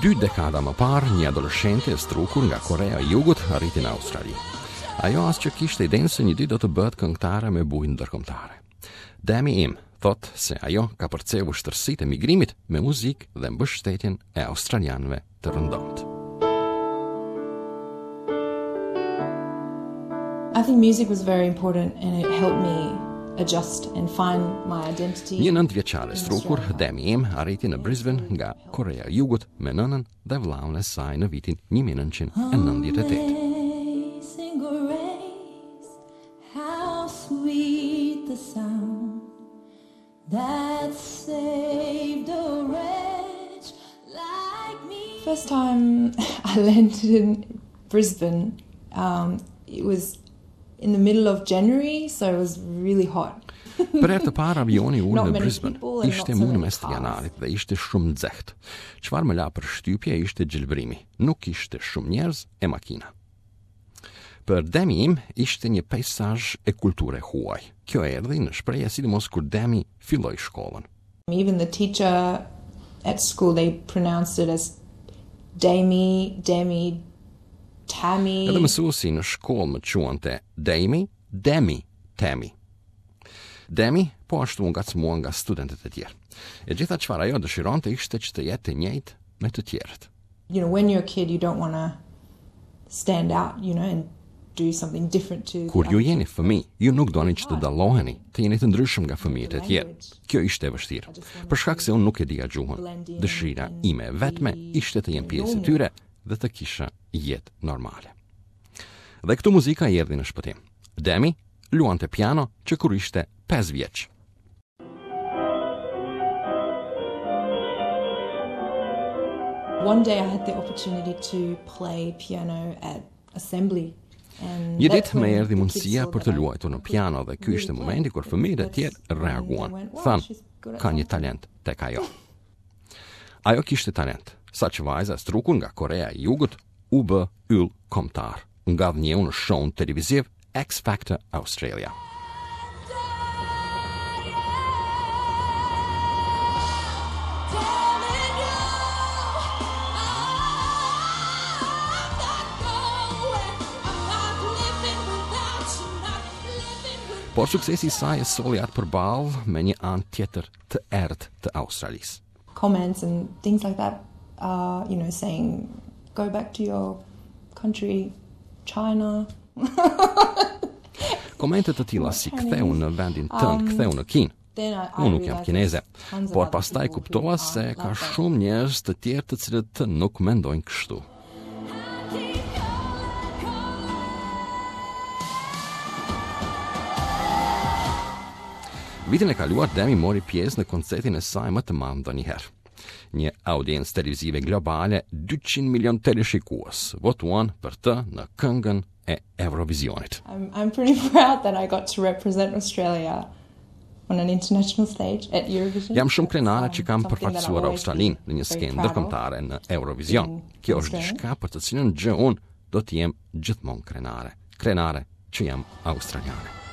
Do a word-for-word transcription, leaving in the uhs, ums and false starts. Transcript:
Dy dekada më parë, një adoleshente e strukur nga Korea e Jugut arriti në Australi. Ajo as që kishte idenë se një ditë do të bëhet këngëtare me bujë ndërkombëtare. Demi Im thot se ajo ka përcjellë vështirësitë e migrimit me muzikë dhe mbështetjen e australianëve të rëndomtë. I think music was very important and it helped me adjust and find my identity. Një nëntëvjeçare strukur, Demi Im arriti në Brisbane nga Korea e Jugut me nënën dhe vllahun e saj në vitin një mijë e nëntëqind e nëntëdhjetë e tetë. Amazing grace, how sweet the sound that saved a wretch like me. First time I landed in Brisbane, um, it was in the middle of January, so it was really hot. Për herë të parë avioni ul në Brisbane ishte muaj mes të janarit dhe ishte shumë nxehtë. Çfarë më la për shtypje ishte gjelbrimi. Nuk ishte shumë njerëz e makina. Për Demi Im ishte një peizazh e kulture huaj. Kjo erdhi në shprehje sidomos kur Demi filloi shkollën. Even the teacher at school, they pronounced it as Demi, Demi, Tammy. Edhe mësuesi në shkollë më quante Demi, Demi, Tammy. Demi po ashtu ngacmua nga studentët e tjerë. E gjitha çfarë ajo dëshironte ishte që të jetë e njëjtë me të tjerët. You know, when you're a kid, you don't want to stand out, you know, and do something different to. Kur ju jeni fëmijë, ju nuk doni që të dalloheni, të jeni të ndryshëm nga fëmijët e tjerë. Kjo ishte e vështirë. Për shkak se unë nuk e dija gjuhën. Dëshira ime vetme ishte të jem pjesë e tyre dhe të kisha jetë normale. Dhe këtu muzika i erdhi në shpëtim. Demi luante piano që kur ishte pesë vjeç. One day I had the opportunity to play piano at assembly. And Një ditë më erdhi mundësia për të luajtur në piano dhe ky ishte momenti kur fëmijët e tjerë reaguan. Thanë, ka një talent tek ajo. Ajo kishte talent, sa që vajza strukur nga Korea e Jugut u bë yll kombëtar. Nga dhënjeu në show televiziv X Factor Australia. Por suksesi i saj e solli atë përballë me një anë tjetër të errët të Australisë. Comments and things like that, uh, you know, saying, go back to your country, China. Komente të tilla si ktheu në vendin tënd, ktheu në Kinë. Unë nuk jam kineze, por pastaj kuptova se ka shumë njerëz të tjerë të cilët nuk mendojnë kështu. Vitin e kaluar, Demi mori pjesë në koncertin e saj më të madh ndonjëherë. Një audiencë televizive globale, dyqind milion teleshikues votuan për të në këngën e Eurovisionit. I'm, I'm pretty proud that I got to represent Australia on an international stage at Eurovision. Jam shumë krenare që kam përfaqësuar Australinë në një skenë ndërkombëtare në Eurovision. Kjo është diçka për të cilën gjë unë do të jem gjithmonë krenare. Krenare që jam australiane.